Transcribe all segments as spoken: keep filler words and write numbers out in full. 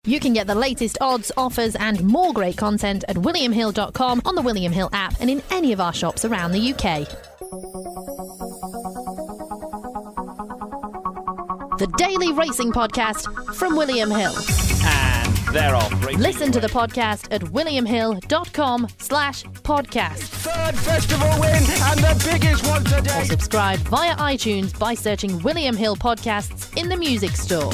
You can get the latest odds, offers and more great content at william hill dot com, on the William Hill app and in any of our shops around the U K. The Daily Racing Podcast from William Hill. And they're off. Listen to the podcast at william hill dot com slash podcast. Third festival win and the biggest one today. Or subscribe via iTunes by searching William Hill Podcasts in the music store.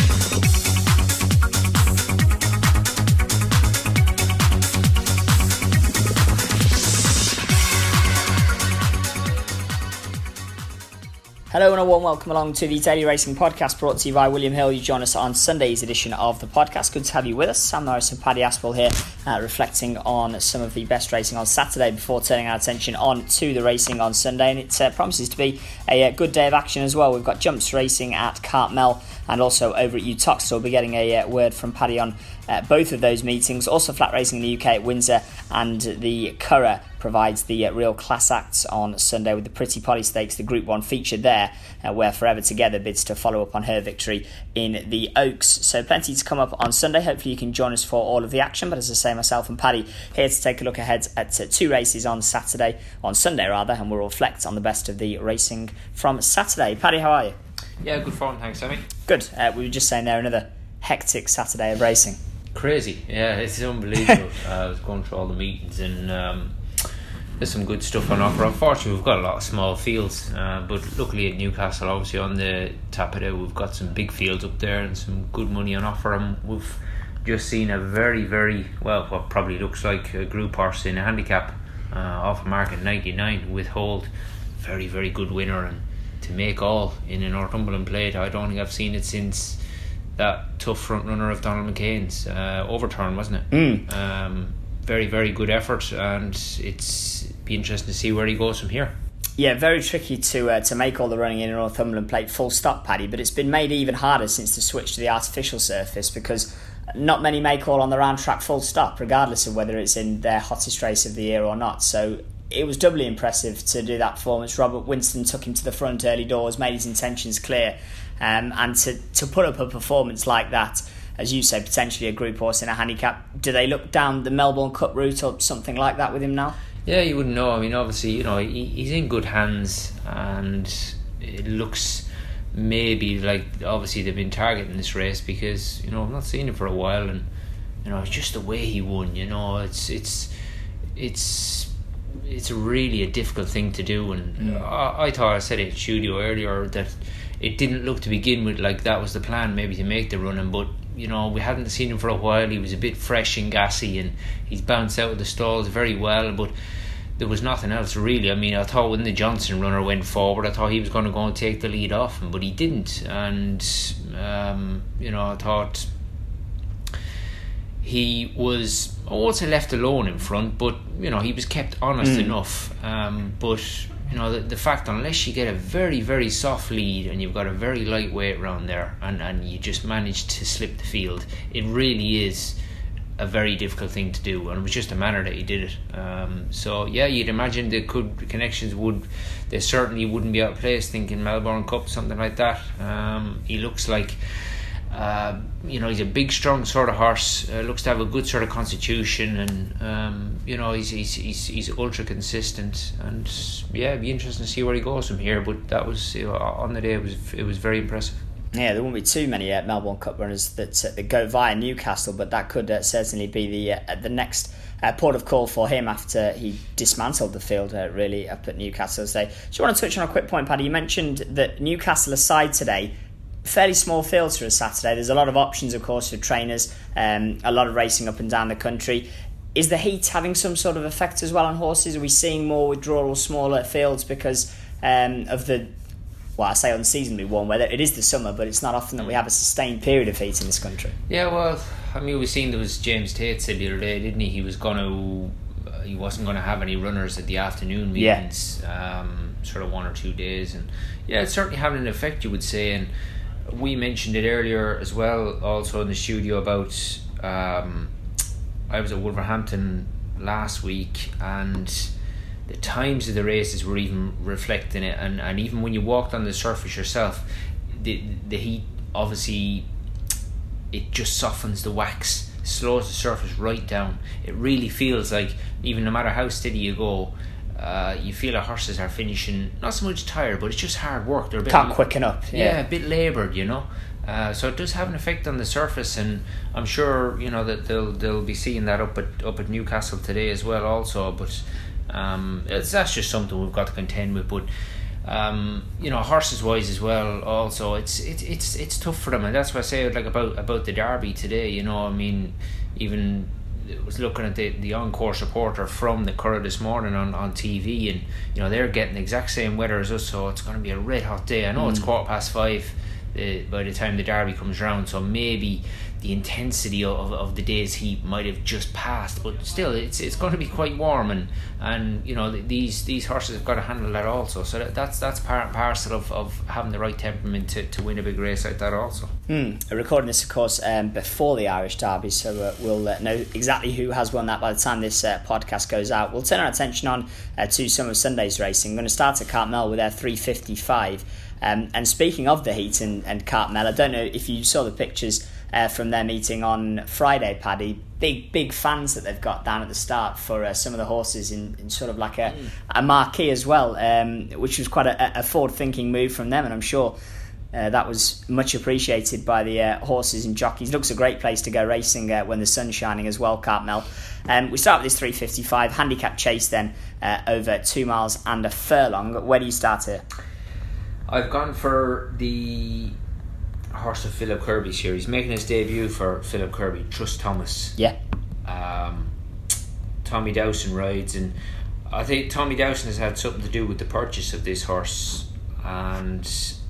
Hello and a warm welcome along to the Daily Racing Podcast, brought to you by William Hill. You join us on Sunday's edition of the podcast. Good to have you with us. Sam Norris and Paddy Aspel here, uh, reflecting on some of the best racing on Saturday before turning our attention on to the racing on Sunday. And it uh, promises to be a, a good day of action as well. We've got jumps racing at Cartmel and also over at Uttox, so we'll be getting a uh, word from Paddy on uh, both of those meetings. Also flat racing in the U K at Windsor, and the Curragh provides the uh, real class acts on Sunday with the Pretty Polly Stakes, the Group one feature there, uh, where Forever Together bids to follow up on her victory in the Oaks. So plenty to come up on Sunday. Hopefully you can join us for all of the action, but as I say, myself and Paddy here to take a look ahead at uh, two races on Saturday, on Sunday rather, and we'll reflect on the best of the racing from Saturday. Paddy, how are you? Yeah, good fun, thanks, Sammy. Good. Uh, we were just saying there, another hectic Saturday of racing. Crazy, yeah, it's unbelievable. uh, I was going through all the meetings and um, there's some good stuff on offer. Unfortunately, we've got a lot of small fields, uh, but luckily at Newcastle, obviously on the top of it, we've got some big fields up there and some good money on offer. And we've just seen a very, very, well, what probably looks like a group horse in a handicap uh, off market ninety-nine with Hold. Very, very good winner, and to make all in a Northumberland plate, I don't think I've seen it since that tough front runner of Donald McCain's uh, overturn, wasn't it? Mm. Um, very, very good effort, and it's be interesting to see where he goes from here. Yeah, very tricky to uh, to make all the running in a Northumberland plate full stop, Paddy, but it's been made even harder since the switch to the artificial surface, because not many make all on the round track full stop, regardless of whether it's in their hottest race of the year or not. So it was doubly impressive to do that performance. Robert Winston took him to the front early doors, made his intentions clear, um, and to, to put up a performance like that, as you say, potentially a group horse in a handicap. Do they look down the Melbourne Cup route or something like that with him now? Yeah, you wouldn't know. I mean, obviously, you know, he, he's in good hands, and it looks maybe like obviously they've been targeting this race because, you know, I've not seen him for a while, and you know, just the way he won, you know, it's it's it's it's really a difficult thing to do. And mm. I, I thought I said it in studio earlier that it didn't look to begin with like that was the plan, maybe to make the running, but you know, we hadn't seen him for a while. He was a bit fresh and gassy, and he's bounced out of the stalls very well, but there was nothing else really. I mean, I thought when the Johnson runner went forward, I thought he was going to go and take the lead off him, but he didn't. And um, you know, I thought he was also left alone in front, but you know, he was kept honest mm. enough. Um, but you know, the, the fact, unless you get a very, very soft lead and you've got a very lightweight round there, and, and you just manage to slip the field, it really is a very difficult thing to do, and it was just a manner that he did it. Um, so yeah, you'd imagine the could connections would, they certainly wouldn't be out of place thinking Melbourne Cup, something like that. Um, he looks like Uh, you know, he's a big, strong sort of horse. Uh, looks to have a good sort of constitution, and um, you know, he's he's he's he's ultra consistent. And yeah, it'd be interesting to see where he goes from here. But that was, you know, on the day, it was it was very impressive. Yeah, there won't be too many uh, Melbourne Cup runners that, uh, that go via Newcastle, but that could uh, certainly be the uh, the next uh, port of call for him after he dismantled the field uh, really up at Newcastle today. Do you want to touch on a quick point, Paddy? You mentioned that Newcastle aside today, fairly small fields for a Saturday. There's a lot of options, of course, for trainers, um, a lot of racing up and down the country. Is the heat having some sort of effect as well on horses? Are we seeing more withdrawal, smaller fields because um, of the, well, I say unseasonably warm weather? It is the summer, but it's not often that we have a sustained period of heat in this country. Yeah, well, I mean, we've seen there was James Tate said the other day, didn't he? He was going to, uh, he wasn't going to have any runners at the afternoon meetings, yeah. um, sort of one or two days, and yeah, it's certainly having an effect, you would say. And we mentioned it earlier as well, also in the studio, about um, I was at Wolverhampton last week, and the times of the races were even reflecting it, and, and even when you walked on the surface yourself, the the heat obviously it just softens the wax, slows the surface right down. It really feels like, even no matter how steady you go, uh, you feel our horses are finishing not so much tired, but it's just hard work. They're a bit Can't quicken up. Yeah, yeah a bit laboured, you know. Uh, so it does have an effect on the surface, and I'm sure you know that they'll they'll be seeing that up at up at Newcastle today as well, also. But um, it's, that's just something we've got to contend with. But um, you know, horses wise as well, also it's it's it's it's tough for them, and that's what I say like about about the Derby today. You know, I mean, even I was looking at the the on-course reporter from the Curragh this morning on, on T V, and you know they're getting the exact same weather as us, so it's going to be a red hot day. I know mm. it's quarter past five uh, by the time the Derby comes round, so maybe the intensity of, of the day's heat might have just passed, but still it's it's going to be quite warm, and and you know these these horses have got to handle that also, so that, that's that's part and parcel of, of having the right temperament to, to win a big race like that also. Mm. We're recording this of course um, before the Irish Derby, so uh, we'll uh, know exactly who has won that by the time this uh, podcast goes out. We'll turn our attention on uh, to some of Sunday's racing. I'm going to start at Cartmel with their three fifty-five, um, and speaking of the heat and, and Cartmel, I don't know if you saw the pictures Uh, from their meeting on Friday, Paddy. Big, big fans that they've got down at the start for uh, some of the horses in, in sort of like a, mm. a marquee as well, um, which was quite a, a forward-thinking move from them, and I'm sure uh, that was much appreciated by the uh, horses and jockeys. Looks a great place to go racing uh, when the sun's shining as well, Cartmel. Um, we start with this three fifty-five handicap chase then, uh, over two miles and a furlong. Where do you start here? I've gone for the horse of Philip Kirby here. He's making his debut for Philip Kirby, Trust Thomas. Yeah. Um, Tommy Dowson rides, and I think Tommy Dowson has had something to do with the purchase of this horse, and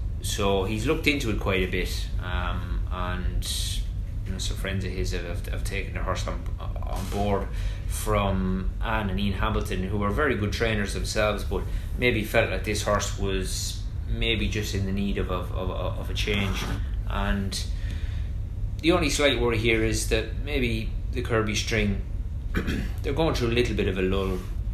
so he's looked into it quite a bit. Um, and you know, some friends of his have, have, have taken the horse on, on board from Anne and Ian Hamilton, who are very good trainers themselves, but maybe felt like this horse was maybe just in the need of of, of, of a change. And the only slight worry here is that maybe the Kirby string they're going through a little bit of a lull.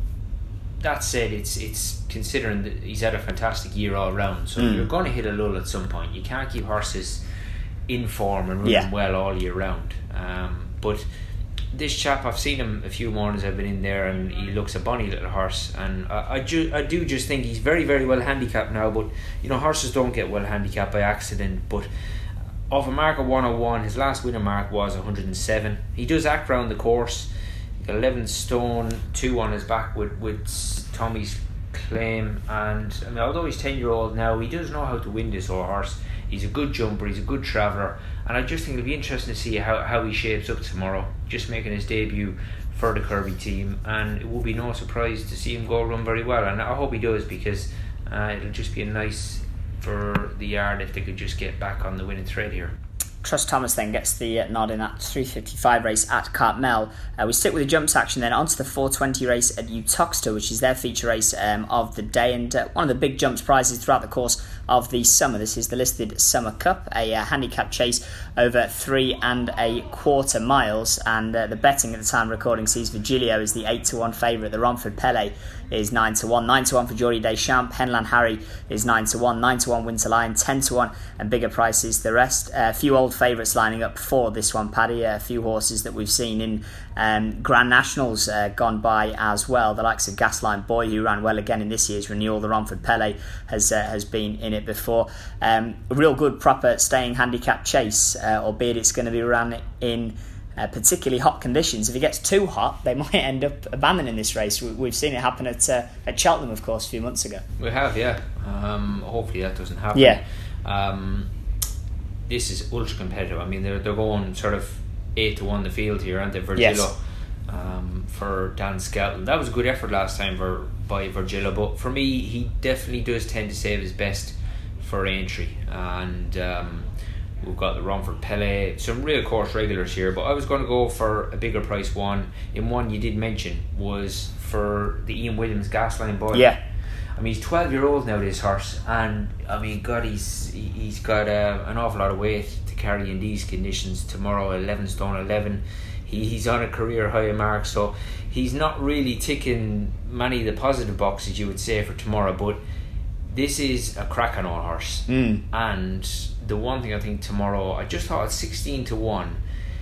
That said, it's it's considering that he's had a fantastic year all round, so mm. you're going to hit a lull at some point. You can't keep horses in form and running yeah. well all year round. Um, but this chap, I've seen him a few mornings I've been in there, and he looks a bonny little horse, and I, I, ju- I do just think he's very very well handicapped now. But you know, horses don't get well handicapped by accident. But off a mark of one oh one, his last winner mark was one hundred seven. He does act round the course. He got eleven stone two on his back with, with Tommy's claim, and I mean, although he's ten year old now, he does know how to win this horse. He's a good jumper, he's a good traveller, and I just think it'll be interesting to see how, how he shapes up tomorrow, just making his debut for the Kirby team, and it will be no surprise to see him go run very well, and I hope he does, because uh, it'll just be a nice for the yard if they could just get back on the winning thread here. Trust Thomas then gets the uh, nod in that three fifty-five race at Cartmel. Uh, we stick with the jumps action then onto the four twenty race at Uttoxeter, which is their feature race um, of the day, and uh, one of the big jumps prizes throughout the course of the summer. This is the listed Summer Cup, a uh, handicap chase over three and a quarter miles, and uh, the betting at the time of recording sees Virgilio is the eight to one favourite. The Romford Pele is nine to one, nine to one for Geordie Deschamps. Henlan Harry is nine to one, nine to one Winter Lion, ten to one, and bigger prices the rest. Uh, a few old favourites lining up for this one, Paddy. A few horses that we've seen in um, Grand Nationals uh, gone by as well. The likes of Gasline Boy, who ran well again in this year's renewal. The Romford Pele has uh, has been in it before. Um, a real good, proper staying handicap chase, uh, albeit it's going to be run in uh, particularly hot conditions. If it gets too hot, they might end up abandoning this race. We, we've seen it happen at uh, at Cheltenham, of course, a few months ago. We have, yeah. Um, hopefully that doesn't happen. Yeah. Um, this is ultra competitive. I mean, they're they're going sort of eight to one the field here, aren't they? Virgilio, yes. um, for Dan Skelton. That was a good effort last time for by Virgilio, but for me, he definitely does tend to save his best for Aintree, and um, we've got the Romford Pele, some real course regulars here. But I was going to go for a bigger price one. In one you did mention was for the Ian Williams Gasline Boy. Yeah. I mean, he's twelve year old now, this horse, and I mean, God, he's he, he's got uh, an awful lot of weight to carry in these conditions. Tomorrow, eleven stone eleven. He he's on a career high mark, so he's not really ticking many of the positive boxes you would say for tomorrow. But this is a cracking old horse. Mm. And the one thing I think tomorrow, I just thought at sixteen to one,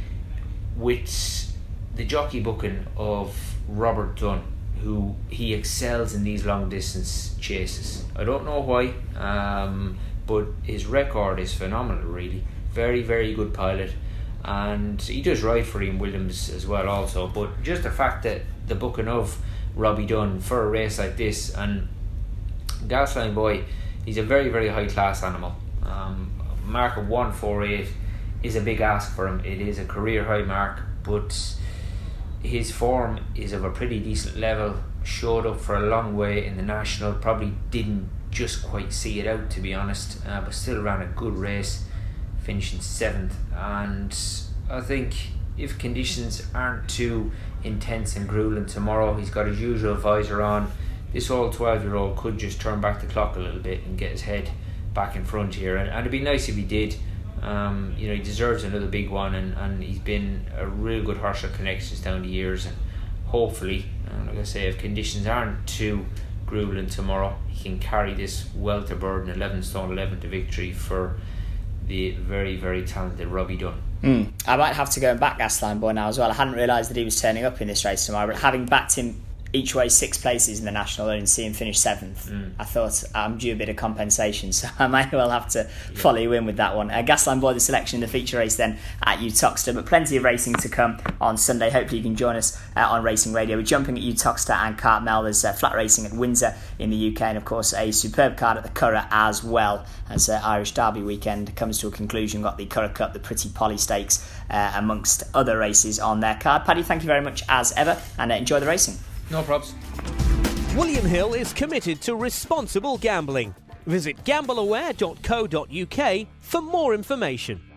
with the jockey booking of Robert Dunn, who he excels in these long distance chases. I don't know why, um, but his record is phenomenal, really. Very, very good pilot. And he does ride for Ian Williams as well also. But just the fact that the booking of Robbie Dunn for a race like this, and Gasline Boy, he's a very, very high class animal. Um, mark of one forty-eight is a big ask for him. It is a career high mark, but his form is of a pretty decent level. Showed up for a long way in the National, probably didn't just quite see it out, to be honest, uh, but still ran a good race, finishing seventh. And I think if conditions aren't too intense and grueling tomorrow, he's got his usual visor on. This old twelve year old could just turn back the clock a little bit and get his head back in front here, and, and it'd be nice if he did. Um, you know, he deserves another big one, and, and he's been a real good horse at Connections down the years, and hopefully, uh, like I say, if conditions aren't too grueling tomorrow, he can carry this welter burden eleven stone eleven to victory for the very, very talented Robbie Dunn. Mm. I might have to go and back Gasline Boy now as well. I hadn't realised that he was turning up in this race tomorrow, but having backed him each way six places in the National and see him finish seventh, mm. I thought I'm due a bit of compensation, so I might well have to yeah. follow you in with that one. Uh, Gasline Boy, the selection in the feature race then at Uttoxeter, but plenty of racing to come on Sunday. Hopefully you can join us uh, on Racing Radio. We're jumping at Uttoxeter and Cartmel. There's uh, flat racing at Windsor in the U K, and of course a superb card at the Curragh as well, as uh, Irish Derby weekend comes to a conclusion. Got the Curragh Cup, the Pretty Polly Stakes, uh, amongst other races on their card. Paddy, thank you very much as ever, and uh, enjoy the racing. No probs. William Hill is committed to responsible gambling. Visit gamble aware dot co dot uk for more information.